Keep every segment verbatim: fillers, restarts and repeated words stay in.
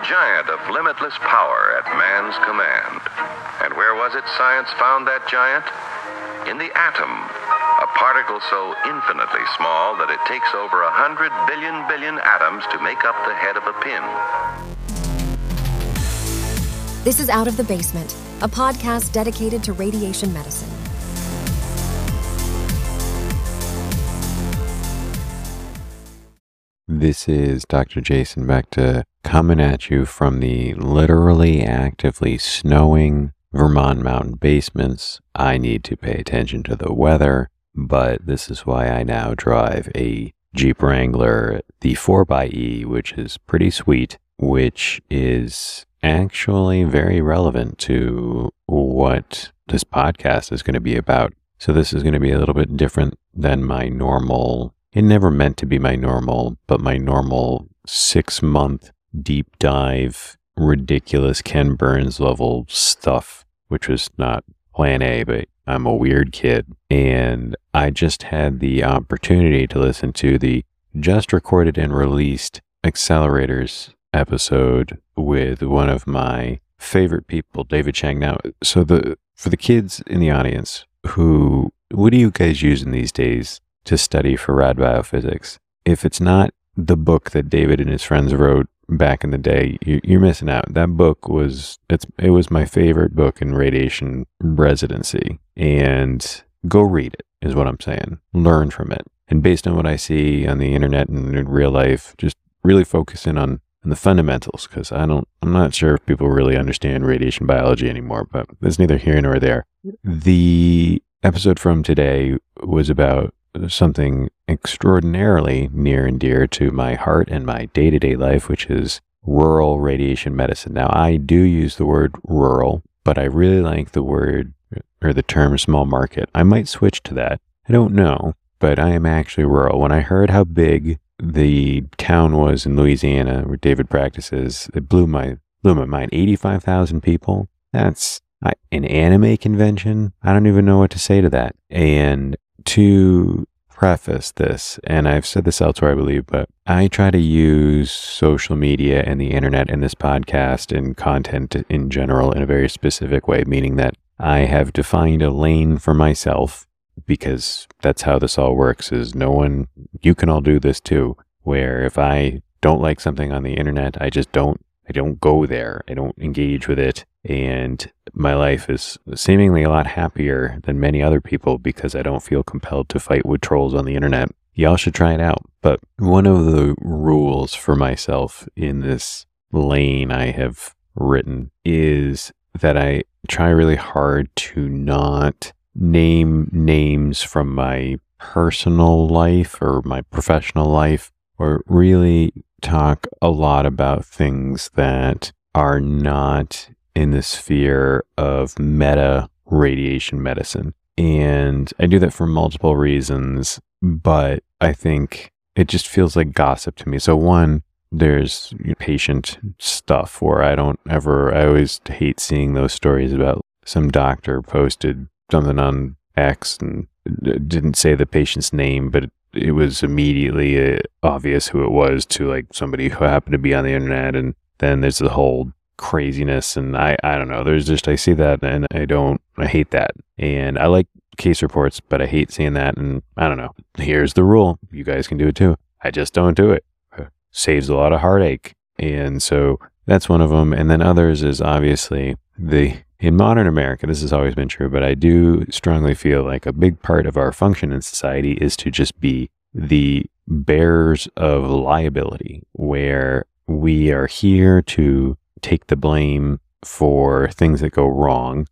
giant of limitless power at man's command. And where was it science found that giant? In the atom, a particle so infinitely small that it takes over a hundred billion billion atoms to make up the head of a pin. This is Out of the Basement, a podcast dedicated to radiation medicine. This is Doctor Jason Beckta coming at you from the literally actively snowing Vermont mountain basements. I need to pay attention to the weather, but this is why I now drive a Jeep Wrangler, the four by E, which is pretty sweet, which is actually very relevant to what this podcast is going to be about. So this is going to be a little bit different than my normal, it never meant to be my normal, but my normal six month deep dive, ridiculous Ken Burns level stuff, which was not plan A, but I'm a weird kid. And I just had the opportunity to listen to the just recorded and released Accelerators episode with one of my favorite people, David Chang. Now, so the for the kids in the audience who, what do you guys use in these days to study for rad biophysics? If it's not the book that David and his friends wrote back in the day, you, you're missing out. That book was, it's it was my favorite book in radiation residency, and go read it is what I'm saying. Learn from it. And based on what I see on the internet and in real life, just really focus in on and the fundamentals, because I don't, I'm not sure if people really understand radiation biology anymore, but it's neither here nor there. The episode from today was about something extraordinarily near and dear to my heart and my day-to-day life, which is rural radiation medicine. Now, I do use the word rural, but I really like the word or the term small market. I might switch to that. I don't know, but I am actually rural. When I heard how big the town was in Louisiana where David practices, it blew my blew my mind. eighty-five thousand people. That's I, an anime convention. I don't even know what to say to that. And to preface this, and I've said this elsewhere, I believe, but I try to use social media and the internet and this podcast and content in general in a very specific way, meaning that I have defined a lane for myself, because that's how this all works, is no one, you can all do this too, where if I don't like something on the internet, I just don't, I don't go there. I don't engage with it. And my life is seemingly a lot happier than many other people because I don't feel compelled to fight with trolls on the internet. Y'all should try it out. But one of the rules for myself in this lane I have written is that I try really hard to not name names from my personal life or my professional life, or really talk a lot about things that are not in the sphere of meta radiation medicine. And I do that for multiple reasons, but I think it just feels like gossip to me. So one, there's patient stuff where I don't ever, I always hate seeing those stories about some doctor posted something on X and didn't say the patient's name, but it, it was immediately uh, obvious who it was to like somebody who happened to be on the internet. And then there's the whole craziness, and I, I don't know, there's just, I see that and I don't, I hate that. And I like case reports, but I hate seeing that. And I don't know, here's the rule. You guys can do it too. I just don't do it. It saves a lot of heartache. And so that's one of them. And then others is obviously the, in modern America, this has always been true, but I do strongly feel like a big part of our function in society is to just be the bearers of liability, where we are here to take the blame for things that go wrong.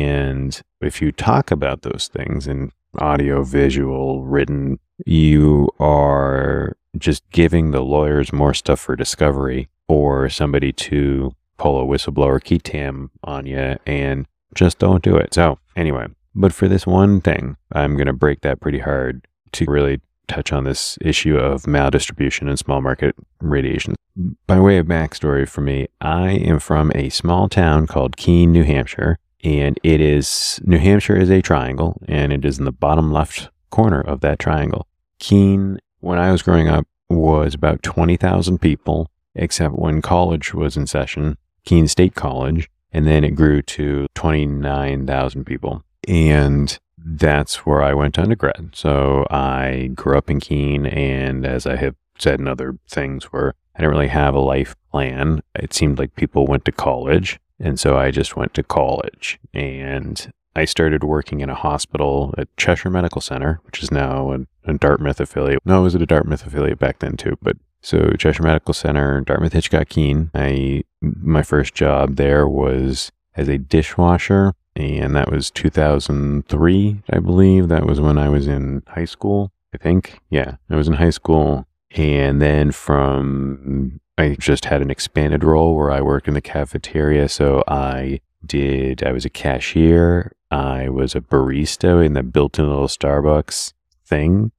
And if you talk about those things in audio, visual, written, you are just giving the lawyers more stuff for discovery, or somebody to pull a whistleblower key tam on you, and just don't do it. So anyway, but for this one thing, I'm going to break that pretty hard to really touch on this issue of maldistribution and small market radiation. By way of backstory for me, I am from a small town called Keene, New Hampshire, and it is, New Hampshire is a triangle, and it is in the bottom left corner of that triangle. Keene, when I was growing up, was about twenty thousand people, except when college was in session, Keene State College, and then it grew to twenty-nine thousand people. And that's where I went to undergrad. So I grew up in Keene, and as I have said in other things where I didn't really have a life plan, it seemed like people went to college. And so I just went to college, and I started working in a hospital at Cheshire Medical Center, which is now a, a Dartmouth affiliate. No, it was a Dartmouth affiliate back then too, but so Cheshire Medical Center, Dartmouth Hitchcock Keene. I, my first job there was as a dishwasher, and that was two thousand three, I believe. That was when I was in high school, I think. Yeah, I was in high school. And then from, I just had an expanded role where I worked in the cafeteria. So I did, I was a cashier. I was a barista in the built-in little Starbucks thing.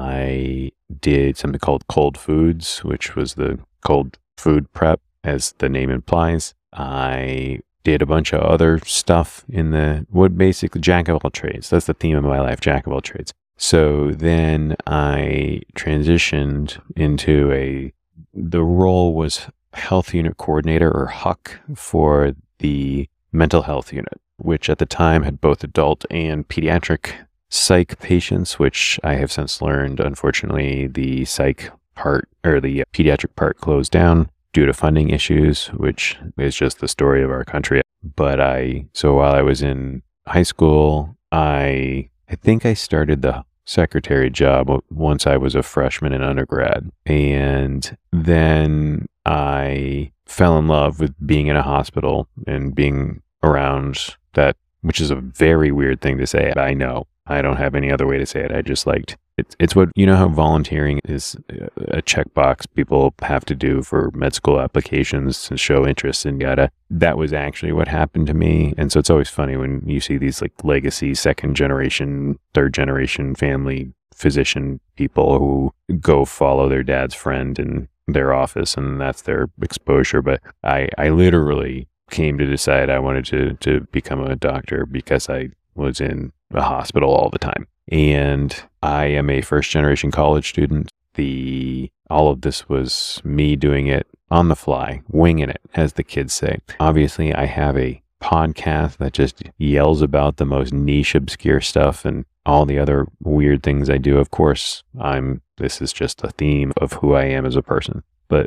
I did something called cold foods, which was the cold food prep, as the name implies. I did a bunch of other stuff in the, what basically, jack of all trades. That's the theme of my life, jack of all trades. So then I transitioned into a, the role was health unit coordinator, or H U C, for the mental health unit, which at the time had both adult and pediatric psych patients, which I have since learned, unfortunately, the psych part, or the pediatric part, closed down due to funding issues, which is just the story of our country. But I, so while I was in high school, I, I think I started the secretary job once I was a freshman in undergrad. And then I fell in love with being in a hospital and being around that, which is a very weird thing to say. I know. I don't have any other way to say it. I just liked it. It's what, you know how volunteering is a checkbox people have to do for med school applications to show interest in yada. That was actually what happened to me. And so it's always funny when you see these like legacy, second generation, third generation family physician people who go follow their dad's friend in their office, and that's their exposure. But I, I literally came to decide I wanted to, to become a doctor because I was in a hospital all the time. And I am a first generation college student. The, all of this was me doing it on the fly, winging it, as the kids say. Obviously, I have a podcast that just yells about the most niche, obscure stuff and all the other weird things I do. Of course, I'm, this is just a theme of who I am as a person. But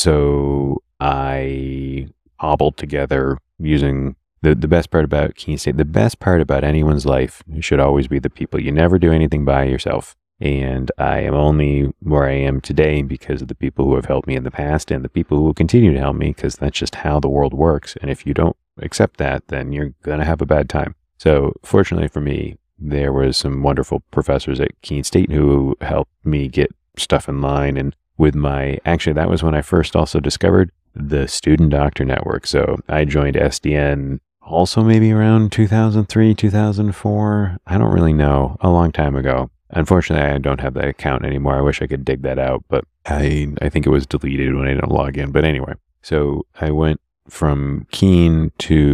so I hobbled together using The the best part about Keene State, the best part about anyone's life should always be the people. You never do anything by yourself. And I am only where I am today because of the people who have helped me in the past and the people who will continue to help me, because that's just how the world works. And if you don't accept that, then you're going to have a bad time. So fortunately for me, there was some wonderful professors at Keene State who helped me get stuff in line. And with my, actually, that was when I first also discovered the Student Doctor Network. So I joined S D N also maybe around two thousand three, two thousand four. I don't really know, a long time ago. Unfortunately, I don't have that account anymore. I wish I could dig that out, but I I think it was deleted when I didn't log in. But anyway, so I went from Keene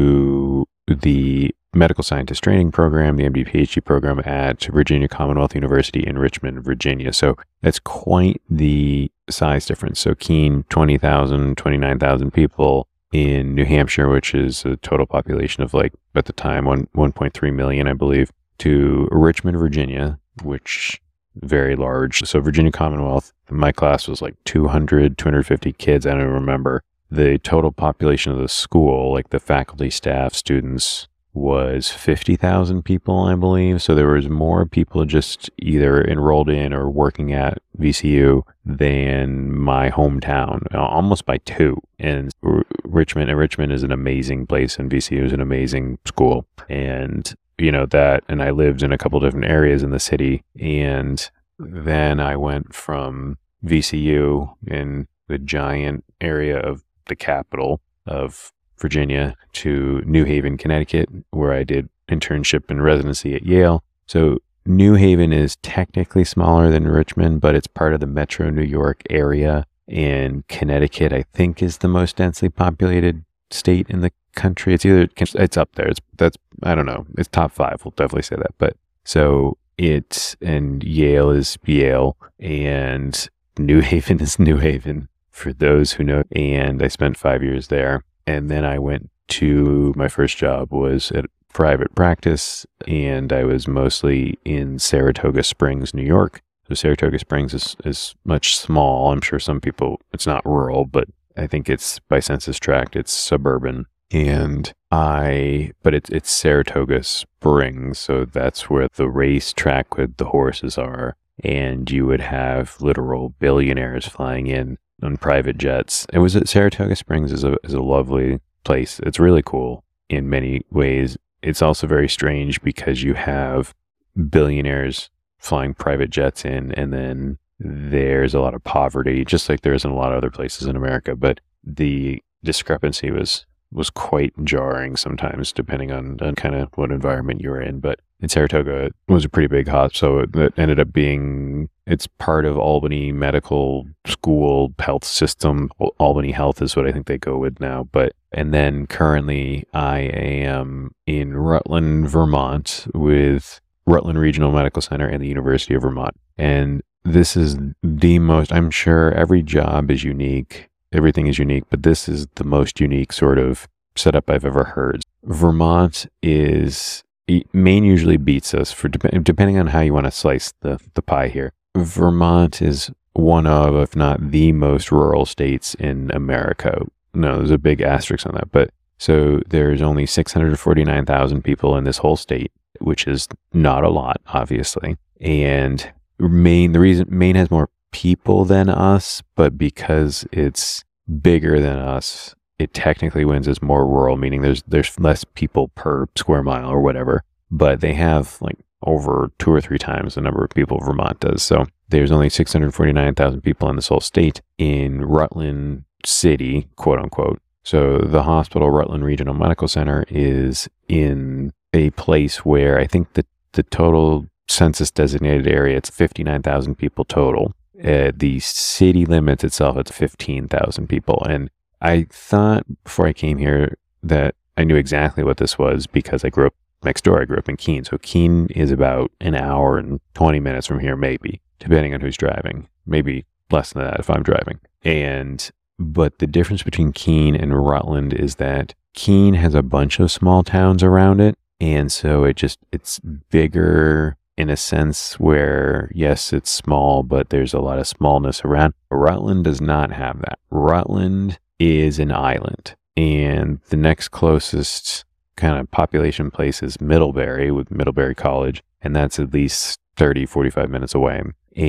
to the medical scientist training program, the M D P H D program at Virginia Commonwealth University in Richmond, Virginia. So that's quite the size difference. So Keene, twenty thousand, twenty-nine thousand people. In New Hampshire, which is a total population of like, at the time, one, 1.3 million, I believe, to Richmond, Virginia, which very large. So Virginia Commonwealth, my class was like two hundred, two hundred fifty kids. I don't remember. The total population of the school, like the faculty, staff, students, was fifty thousand people, I believe. So there was more people just either enrolled in or working at V C U than my hometown, almost by two. And R- Richmond, and Richmond is an amazing place, and V C U is an amazing school. And, you know, that, and I lived in a couple different areas in the city. And then I went from V C U in the giant area of the capital of Virginia to New Haven, Connecticut, where I did internship and residency at Yale. So New Haven is technically smaller than Richmond, but it's part of the Metro New York area. And Connecticut, I think, is the most densely populated state in the country. It's either, it's up there. It's, that's, I don't know. It's top five. We'll definitely say that. But so it's, and Yale is Yale, and New Haven is New Haven. for those who know. And I spent five years there. And then I went to, my first job was at private practice, and I was mostly in Saratoga Springs, New York. So Saratoga Springs is, is much small. I'm sure some people, it's not rural, but I think it's by census tract, it's suburban. And I, but it's, it's Saratoga Springs. So that's where the racetrack with the horses are. And you would have literal billionaires flying in on private jets. It was at Saratoga Springs is a, is a lovely place. It's really cool in many ways. It's also very strange because you have billionaires flying private jets in, and then there's a lot of poverty, just like there is in a lot of other places in America. But the discrepancy was was quite jarring sometimes, depending on, on kind of what environment you were in. But in Saratoga, it was a pretty big hospital. So it ended up being, it's part of Albany Medical School health system. Well, Albany Health is what I think they go with now. But, and then currently I am in Rutland, Vermont with Rutland Regional Medical Center and the University of Vermont. And this is the most, I'm sure every job is unique. Everything is unique, but this is the most unique sort of setup I've ever heard. Vermont is, Maine usually beats us for depending on how you want to slice the, the pie here. Vermont is one of, if not the most rural states in America. No, there's a big asterisk on that. But so there's only six hundred forty-nine thousand people in this whole state, which is not a lot, obviously. And Maine, the reason Maine has more people than us, but because it's bigger than us, it technically wins as more rural, meaning there's there's less people per square mile or whatever, but they have like over two or three times the number of people Vermont does. So there's only six hundred forty-nine thousand people in this whole state in Rutland City, quote unquote. So the hospital, Rutland Regional Medical Center, is in a place where I think the, the total census designated area, it's fifty-nine thousand people total. Uh, the city limits itself, it's fifteen thousand people. And I thought before I came here that I knew exactly what this was because I grew up next door. I grew up in Keene. So Keene is about an hour and twenty minutes from here, maybe, depending on who's driving. Maybe less than that if I'm driving. And, but the difference between Keene and Rutland is that Keene has a bunch of small towns around it. And so it just, it's bigger in a sense where, yes, it's small, but there's a lot of smallness around. Rutland does not have that. Rutland is an island, and the next closest kind of population place is Middlebury with Middlebury College, and that's at least thirty, forty-five minutes away.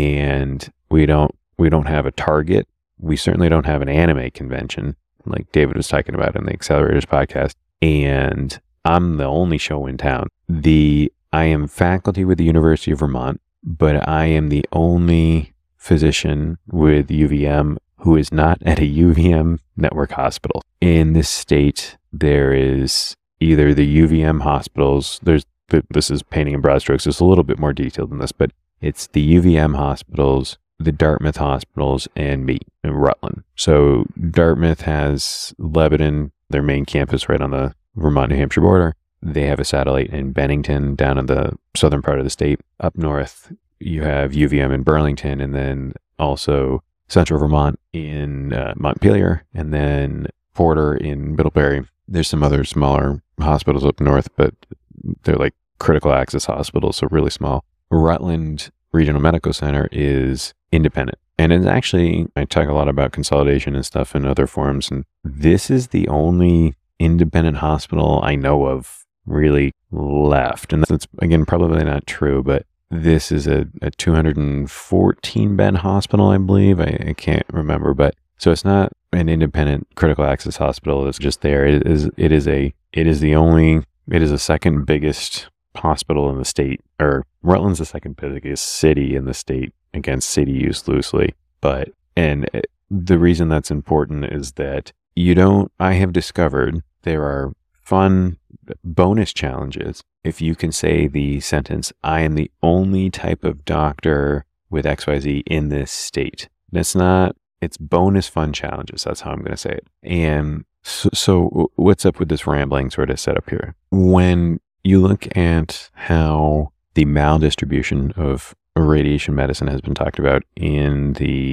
And we don't, we don't have a Target. We certainly don't have an anime convention like David was talking about in the Accelerators podcast. And I'm the only show in town. The I am faculty with the University of Vermont, but I am the only physician with U V M who is not at a U V M network hospital. In this state, there is either the U V M hospitals, there's this is painting in broad strokes, there's a little bit more detailed than this, but it's the U V M hospitals, the Dartmouth hospitals, and me in Rutland. So Dartmouth has Lebanon, their main campus right on the Vermont-New Hampshire border. They have a satellite in Bennington down in the southern part of the state. Up north, you have U V M in Burlington, and then also Central Vermont in uh, Montpelier, and then Porter in Middlebury. There's some other smaller hospitals up north, but they're like critical access hospitals, so really small. Rutland Regional Medical Center is independent. And it's actually, I talk a lot about consolidation and stuff in other forums, and this is the only independent hospital I know of really left. And that's, again, probably not true, but this is a, a two hundred fourteen bed hospital, I believe. I, I can't remember, but so it's not an independent critical access hospital. It's just there. It is, it is a, it is the only, it is the second biggest hospital in the state, or Rutland's the second biggest city in the state. Against city used loosely. But, and the reason that's important is that you don't, I have discovered there are fun bonus challenges if you can say the sentence, I am the only type of doctor with X Y Z in this state. That's not, it's bonus fun challenges. That's how I'm going to say it. And so, so what's up with this rambling sort of setup here? When you look at how the maldistribution of radiation medicine has been talked about in the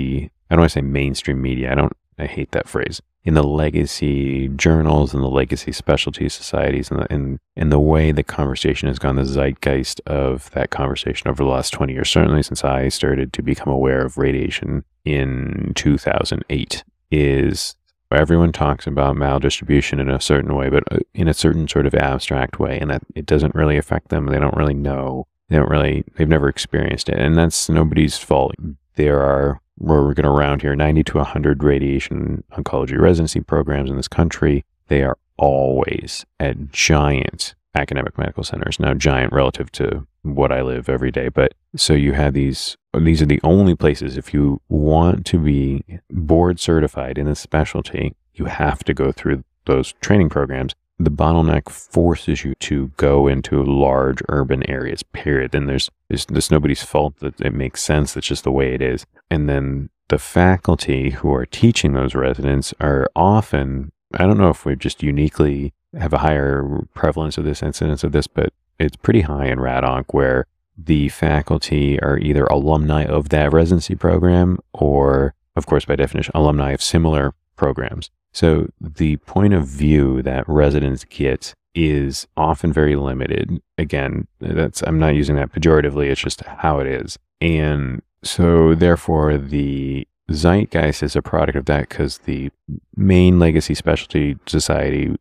I don't want to say mainstream media. I don't, I hate that phrase. In the legacy journals and the legacy specialty societies, and the, in, in the way the conversation has gone, the zeitgeist of that conversation over the last twenty years, certainly since I started to become aware of radiation in two thousand eight, is everyone talks about maldistribution in a certain way, but in a certain sort of abstract way, and that it doesn't really affect them. They don't really know. They don't really, they've never experienced it. And that's nobody's fault. There are, we're going to round here, ninety to one hundred radiation oncology residency programs in this country. They are always at giant academic medical centers. Now, giant relative to what I live every day. But so you have these, these are the only places, if you want to be board certified in this specialty, you have to go through those training programs. The bottleneck forces you to go into large urban areas, period. And there's, there's, there's nobody's fault that it makes sense. That's just the way it is. And then the faculty who are teaching those residents are often, I don't know if we just uniquely have a higher prevalence of this, incidence of this, but it's pretty high in RadOnc, where the faculty are either alumni of that residency program or, of course, by definition, alumni of similar programs. So the point of view that residents get is often very limited. Again, that's, I'm not using that pejoratively. It's just how it is. And so therefore the zeitgeist is a product of that, because the main legacy specialty society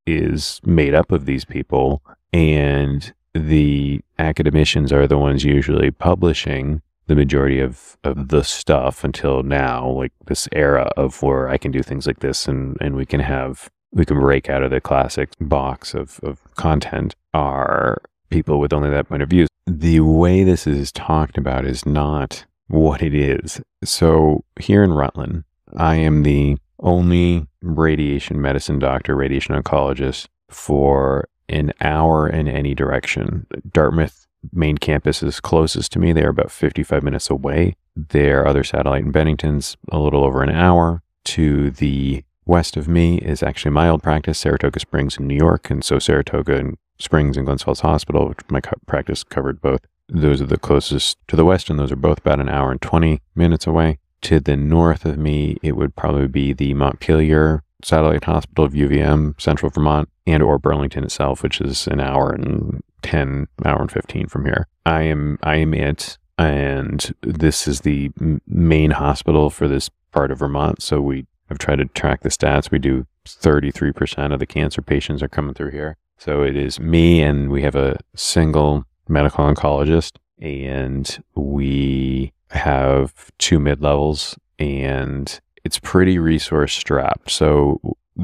is made up of these people, and the academicians are the ones usually publishing the majority of, of the stuff until now, like this era of where I can do things like this, and, and we can have, we can break out of the classic box of, of content, are people with only that point of view. The way this is talked about is not what it is. So here in Rutland, I am the only radiation medicine doctor, radiation oncologist for an hour in any direction. Dartmouth main campus is closest to me. They are about fifty-five minutes away. Their other satellite in Bennington's a little over an hour. To the west of me is actually my old practice, Saratoga Springs in New York. And so Saratoga and Springs and Glens Falls Hospital, which my co- practice covered both. Those are the closest to the west, and those are both about an hour and twenty minutes away. To the north of me, it would probably be the Montpelier Satellite Hospital of U V M, Central Vermont, and or Burlington itself, which is an hour and ten, hour and fifteen from here. I am, I am it, and this is the m- main hospital for this part of Vermont. So we have tried to track the stats. We do thirty-three percent of the cancer patients are coming through here. So it is me, and we have a single medical oncologist, and we have two mid-levels, and it's pretty resource strapped. So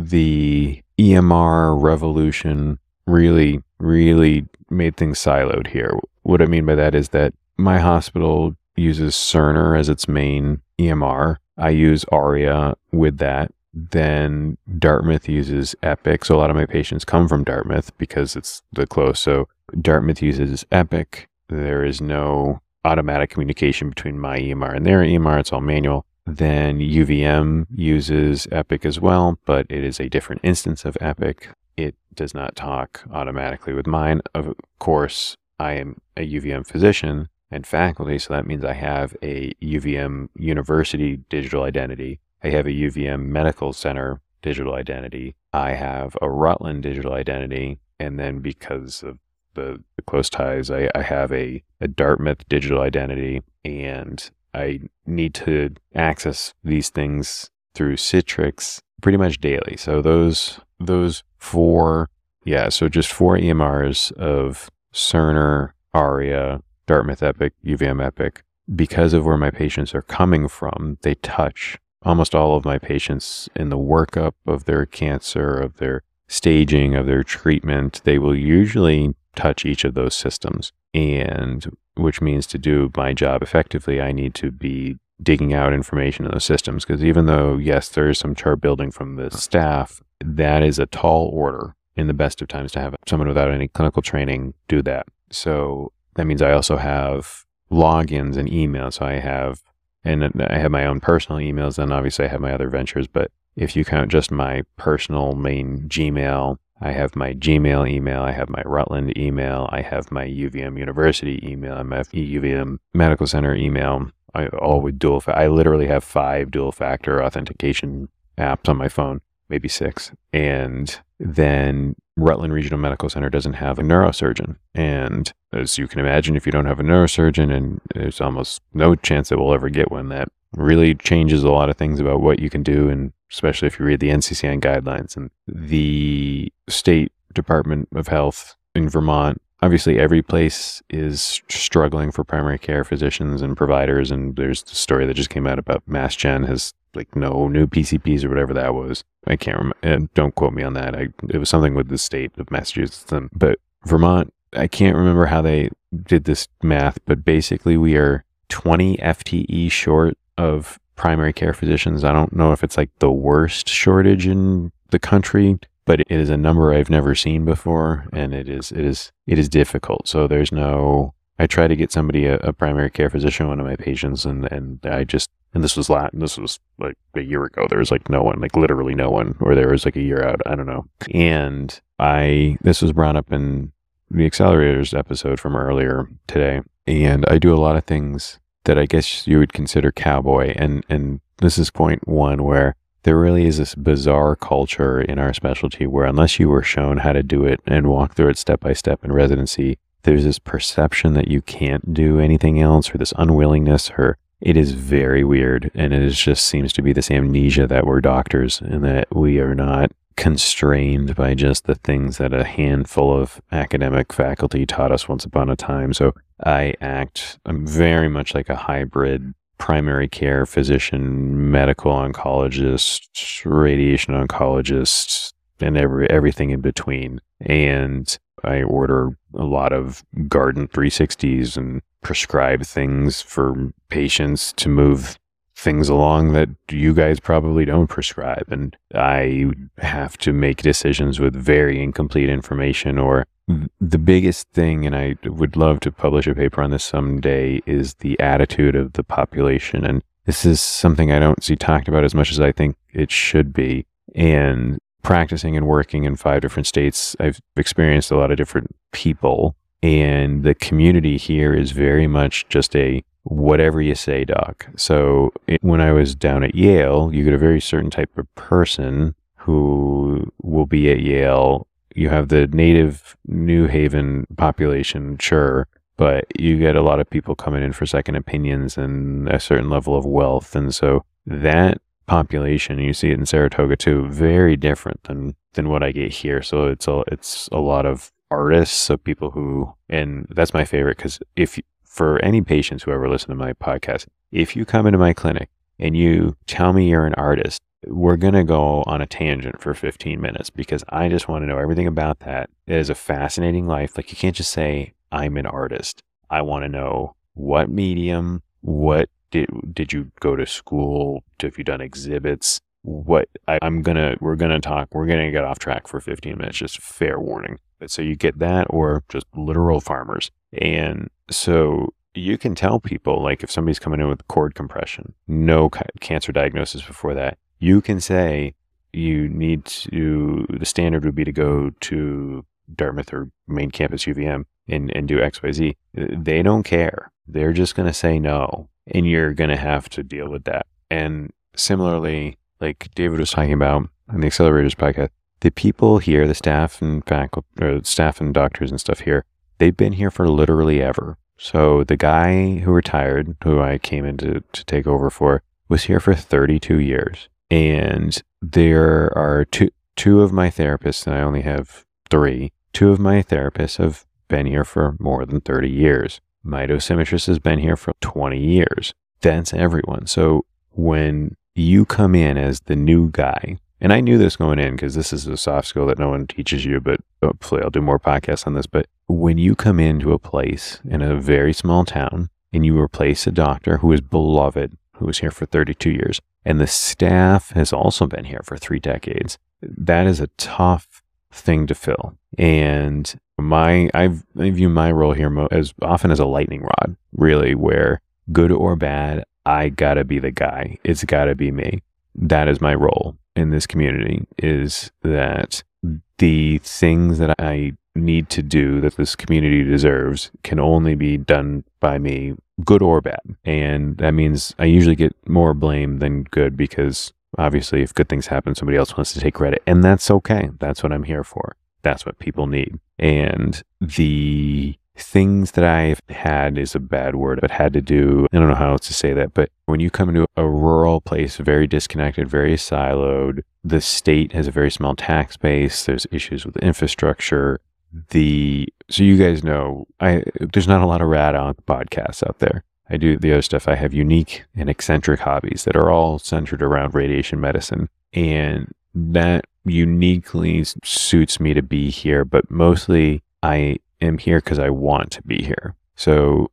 the E M R revolution really, really made things siloed here. What I mean by that is that my hospital uses Cerner as its main E M R. I use ARIA with that. Then Dartmouth uses Epic. So a lot of my patients come from Dartmouth because it's the close. So Dartmouth uses Epic. There is no automatic communication between my E M R and their E M R. It's all manual. Then U V M uses Epic as well, but it is a different instance of Epic. It does not talk automatically with mine. Of course, I am a U V M physician and faculty, so that means I have a U V M University digital identity. I have a U V M Medical Center digital identity. I have a Rutland digital identity. And then because of the, the close ties, I, I have a, a Dartmouth digital identity, and I need to access these things through Citrix pretty much daily. So those those four, yeah, so just four E M Rs of Cerner, ARIA, Dartmouth Epic, U V M Epic. Because of where my patients are coming from, they touch almost all of my patients in the workup of their cancer, of their staging, of their treatment. They will usually touch each of those systems, and which means to do my job effectively, I need to be digging out information in those systems, because even though, yes, there is some chart building from the staff, that is a tall order in the best of times to have someone without any clinical training do that. So that means I also have logins and emails. So I have, and I have my own personal emails, and obviously I have my other ventures, but if you count just my personal main Gmail, I have my Gmail email, I have my Rutland email, I have my U V M University email, I have U V M Medical Center email, I always dual. Fa- I literally have five dual factor authentication apps on my phone, maybe six. And then Rutland Regional Medical Center doesn't have a neurosurgeon. And as you can imagine, if you don't have a neurosurgeon, and there's almost no chance that we'll ever get one, that really changes a lot of things about what you can do, and especially if you read the N C C N guidelines. And the state Department of Health in Vermont, obviously every place is struggling for primary care physicians and providers, and there's the story that just came out about Mass Gen has like no new P C Ps or whatever that was. I can't remember. Don't quote me on that. I, it was something with the state of Massachusetts. But Vermont, I can't remember how they did this math, but basically we are twenty F T E short of primary care physicians. I don't know if it's like the worst shortage in the country, but it is a number I've never seen before, and it is it is it is difficult. So there's no. I try to get somebody a, a primary care physician, one of my patients, and and I just and this was Latin. This was like a year ago. There was like no one, like literally no one, or there was like a year out. I don't know. And I this was brought up in the Accelerators episode from earlier today, and I do a lot of things that I guess you would consider cowboy, and and this is point one where there really is this bizarre culture in our specialty where unless you were shown how to do it and walk through it step by step in residency, there's this perception that you can't do anything else, or this unwillingness, or it is very weird. And it is just seems to be this amnesia that we're doctors and that we are not constrained by just the things that a handful of academic faculty taught us once upon a time. So I act, I'm very much like a hybrid primary care physician, medical oncologist, radiation oncologist, and every everything in between. And I order a lot of Garden three sixties and prescribe things for patients to move things along that you guys probably don't prescribe. And I have to make decisions with very incomplete information. Or the biggest thing, and I would love to publish a paper on this someday, is the attitude of the population. And this is something I don't see talked about as much as I think it should be. And practicing and working in five different states, I've experienced a lot of different people. And the community here is very much just a whatever you say, doc. So it, when I was down at Yale, you get a very certain type of person who will be at Yale. You have the native New Haven population, sure, but you get a lot of people coming in for second opinions and a certain level of wealth. And so that population, you see it in Saratoga too, very different than, than what I get here. So it's a, it's a lot of artists, so people who, and that's my favorite, because if for any patients who ever listen to my podcast, if you come into my clinic and you tell me you're an artist, we're going to go on a tangent for fifteen minutes, because I just want to know everything about that. It is a fascinating life. Like, you can't just say, I'm an artist. I want to know what medium, what did, did you go to school? Have you done exhibits? What I, I'm going to, we're going to talk, we're going to get off track for fifteen minutes, just fair warning. But so you get that, or just literal farmers. And so you can tell people, like if somebody's coming in with cord compression, no ca- cancer diagnosis before that, you can say you need to, the standard would be to go to Dartmouth or main campus U V M and, and do X Y Z. They don't care. They're just going to say no, and you're going to have to deal with that. And similarly, like David was talking about on the Accelerators podcast, the people here, the staff and faculty, or staff and doctors and stuff here, they've been here for literally ever. So the guy who retired, who I came in to, to take over for, was here for thirty-two years. And there are two, two of my therapists, and I only have three, two of my therapists have been here for more than thirty years. My dosimetrist has been here for twenty years. That's everyone. So when you come in as the new guy, and I knew this going in because this is a soft skill that no one teaches you, but hopefully I'll do more podcasts on this. But when you come into a place in a very small town and you replace a doctor who is beloved, who was here for thirty-two years, and the staff has also been here for three decades, that is a tough thing to fill. And my, I've, I view my role here mo- as often as a lightning rod, really, where good or bad, I gotta be the guy. It's gotta be me. That is my role in this community, is that the things that I need to do that this community deserves can only be done by me good or bad. And that means I usually get more blame than good, because obviously if good things happen, somebody else wants to take credit. And that's okay. That's what I'm here for. That's what people need. And the things that I've had is a bad word, but had to do, I don't know how else to say that, but when you come into a rural place, very disconnected, very siloed, the state has a very small tax base, there's issues with infrastructure. The, so you guys know, I, there's not a lot of rad on podcasts out there. I do the other stuff. I have unique and eccentric hobbies that are all centered around radiation medicine. And that uniquely suits me to be here, but mostly I am here because I want to be here. So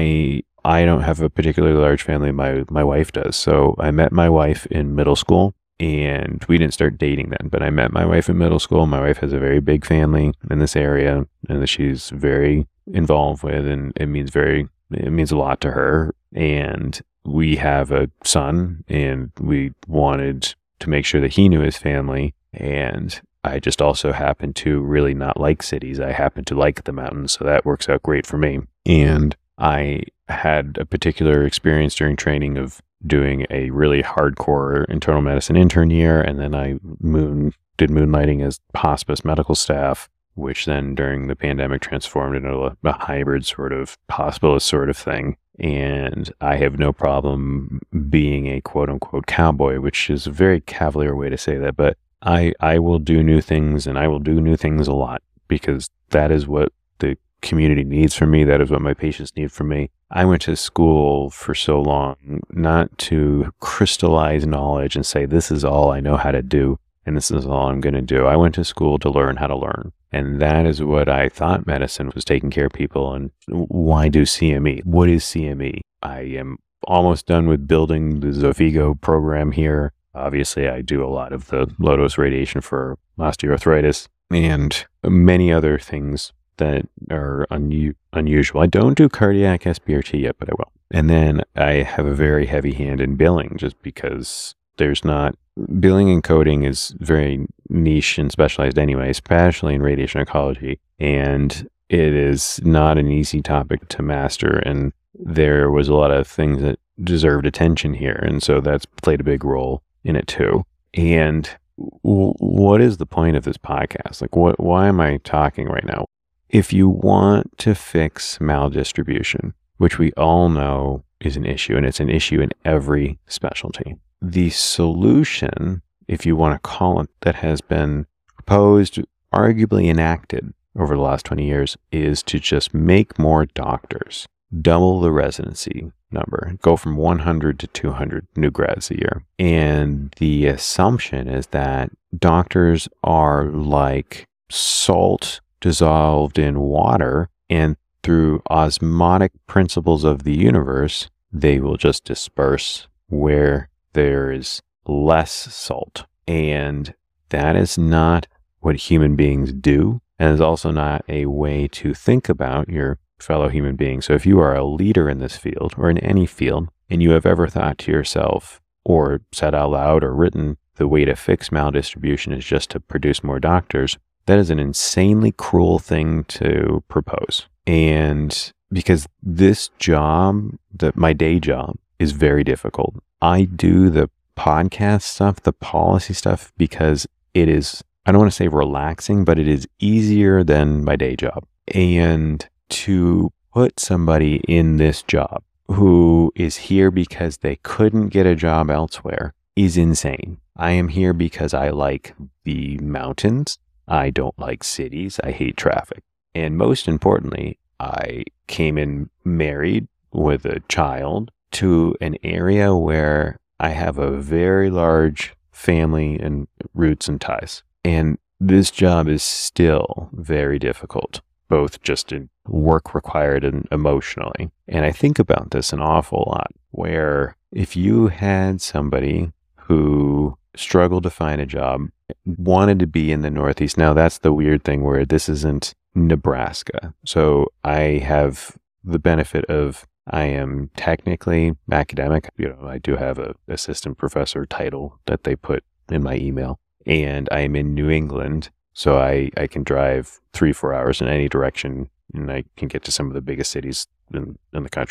I I don't have a particularly large family. My my wife does. So I met my wife in middle school, and we didn't start dating then, but I met my wife in middle school. My wife has a very big family in this area, and that she's very involved with, and it means very it means a lot to her. And we have a son, and we wanted to make sure that he knew his family. And I just also happen to really not like cities. I happen to like the mountains, so that works out great for me. And I had a particular experience during training of doing a really hardcore internal medicine intern year, and then I moon did moonlighting as hospice medical staff, which then during the pandemic transformed into a, a hybrid sort of hospitalist sort of thing. And I have no problem being a quote unquote cowboy, which is a very cavalier way to say that, but I, I will do new things, and I will do new things a lot, because that is what the community needs from me. That is what my patients need from me. I went to school for so long, not to crystallize knowledge and say, this is all I know how to do, and this is all I'm going to do. I went to school to learn how to learn. And that is what I thought medicine was, taking care of people. And why do C M E? What is C M E? I am almost done with building the Xofigo program here. Obviously, I do a lot of the low-dose radiation for osteoarthritis and many other things that are un- unusual. I don't do cardiac S B R T yet, but I will. And then I have a very heavy hand in billing, just because there's not... Billing and coding is very niche and specialized anyway, especially in radiation oncology. And it is not an easy topic to master. And there was a lot of things that deserved attention here. And so that's played a big role in it too. And w- what is the point of this podcast? Like, what, why am I talking right now? If you want to fix maldistribution, which we all know is an issue, and it's an issue in every specialty, the solution, if you want to call it, that has been proposed, arguably enacted over the last twenty years, is to just make more doctors, double the residency number, go from one hundred to two hundred new grads a year. And the assumption is that doctors are like salt dissolved in water, and through osmotic principles of the universe, they will just disperse where there is less salt. And that is not what human beings do, and is also not a way to think about your fellow human beings. So if you are a leader in this field, or in any field, and you have ever thought to yourself, or said out loud or written, the way to fix maldistribution is just to produce more doctors, that is an insanely cruel thing to propose. And because this job, that my day job, is very difficult. I do the podcast stuff, the policy stuff, because it is, I don't want to say relaxing, but it is easier than my day job. And to put somebody in this job who is here because they couldn't get a job elsewhere is insane. I am here because I like the mountains. I don't like cities. I hate traffic. And most importantly, I came in married with a child to an area where I have a very large family and roots and ties. And this job is still very difficult, both just in work required and emotionally. And I think about this an awful lot, where if you had somebody who struggled to find a job, wanted to be in the Northeast. Now that's the weird thing, where this isn't Nebraska. So I have the benefit of, I am technically academic. You know, I do have a assistant professor title that they put in my email, and I'm in New England. So I, I can drive three, four hours in any direction, and I can get to some of the biggest cities in, in the country.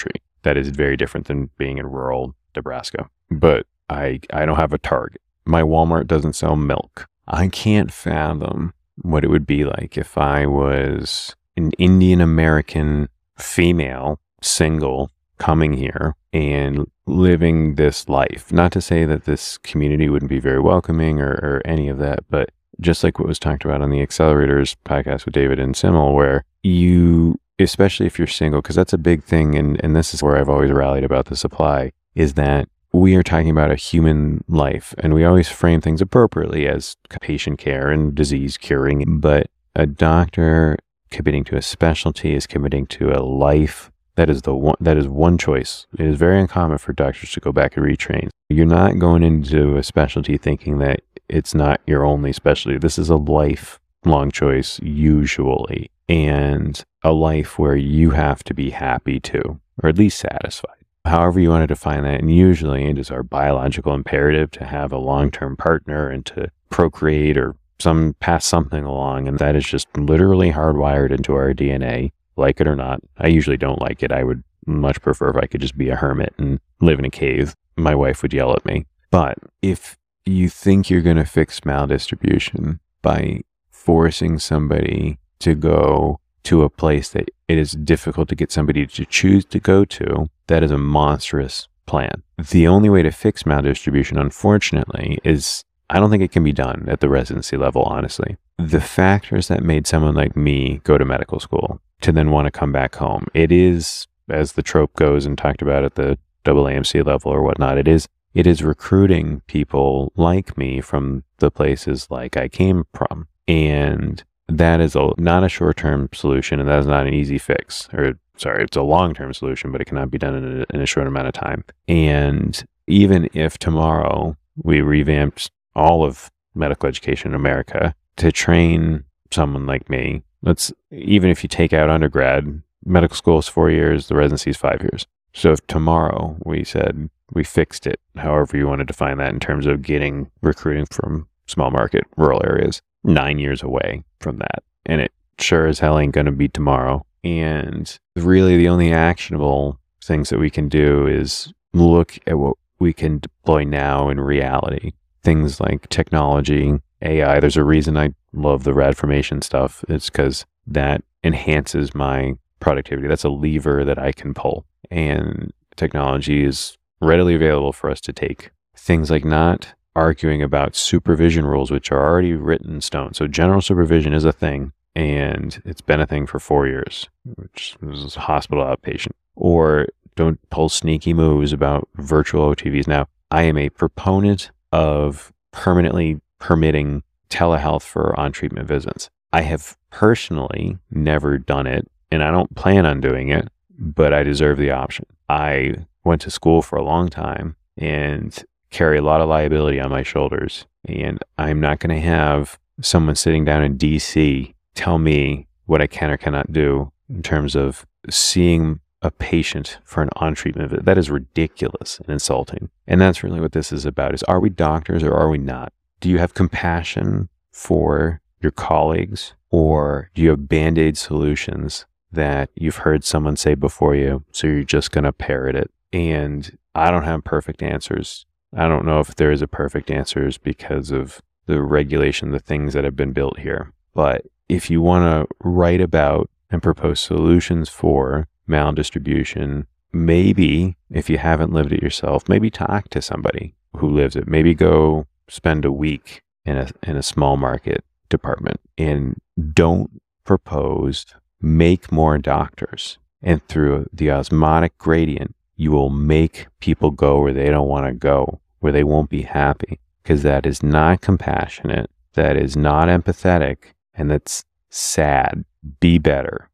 That is very different than being in rural Nebraska. But I I don't have a Target. My Walmart doesn't sell milk. I can't fathom what it would be like if I was an Indian American female, single, coming here and living this life. Not to say that this community wouldn't be very welcoming or, or any of that, but just like what was talked about on the Accelerators podcast with David and Simmel, where you, especially if you're single, because that's a big thing, and, and this is where I've always rallied about the supply, is that we are talking about a human life, and we always frame things appropriately as patient care and disease curing, but a doctor committing to a specialty is committing to a life. That is the one, that is one choice. It is very uncommon for doctors to go back and retrain. You're not going into a specialty thinking that it's not your only specialty. This is a lifelong choice, usually, and a life where you have to be happy too, or at least satisfied. However you want to define that, and usually it is our biological imperative to have a long-term partner and to procreate or some pass something along, and that is just literally hardwired into our D N A, like it or not. I usually don't like it. I would much prefer if I could just be a hermit and live in a cave. My wife would yell at me. But if you think you're going to fix maldistribution by forcing somebody to go to a place that it is difficult to get somebody to choose to go to, that is a monstrous plan. The only way to fix maldistribution, unfortunately, is I don't think it can be done at the residency level, honestly. The factors that made someone like me go to medical school to then want to come back home, it is, as the trope goes and talked about at the double A M C level or whatnot, it is it is recruiting people like me from the places like I came from. And that is a, not a short-term solution, and that is not an easy fix. Or, sorry, it's a long-term solution, but it cannot be done in a, in a short amount of time. And even if tomorrow we revamped all of medical education in America to train someone like me, let's, even if you take out undergrad, medical school is four years, the residency is five years. So if tomorrow we said we fixed it, however you want to define that in terms of getting recruiting from small market rural areas, nine years away from that, and it sure as hell ain't going to be tomorrow. And really the only actionable things that we can do is look at what we can deploy now in reality. Things like technology, A I. There's a reason I love the Radformation stuff. It's because that enhances my productivity. That's a lever that I can pull. And technology is readily available for us to take. Things like not arguing about supervision rules, which are already written in stone. So general supervision is a thing, and it's been a thing for four years, which is hospital outpatient. Or don't pull sneaky moves about virtual O T Vs. Now, I am a proponent of permanently permitting telehealth for on-treatment visits. I have personally never done it, and I don't plan on doing it, but I deserve the option. I went to school for a long time and carry a lot of liability on my shoulders, and I'm not going to have someone sitting down in D C tell me what I can or cannot do in terms of seeing a patient for an on-treatment visit. That is ridiculous and insulting. And that's really what this is about, is are we doctors or are we not? Do you have compassion for your colleagues, or do you have Band-Aid solutions that you've heard someone say before you, so you're just going to parrot it? And I don't have perfect answers. I don't know if there is a perfect answers because of the regulation, the things that have been built here. But if you want to write about and propose solutions for maldistribution, maybe if you haven't lived it yourself, maybe talk to somebody who lives it. Maybe go spend a week in a in a small market department, and don't propose make more doctors. And through the osmotic gradient, you will make people go where they don't want to go, where they won't be happy, because that is not compassionate, that is not empathetic, and that's sad. Be better.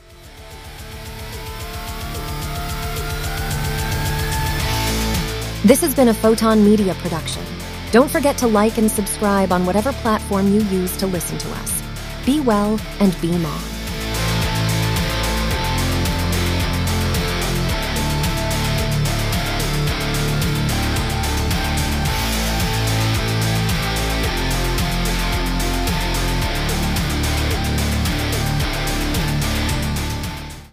This has been a Photon Media production. Don't forget to like and subscribe on whatever platform you use to listen to us. Be well and beam on.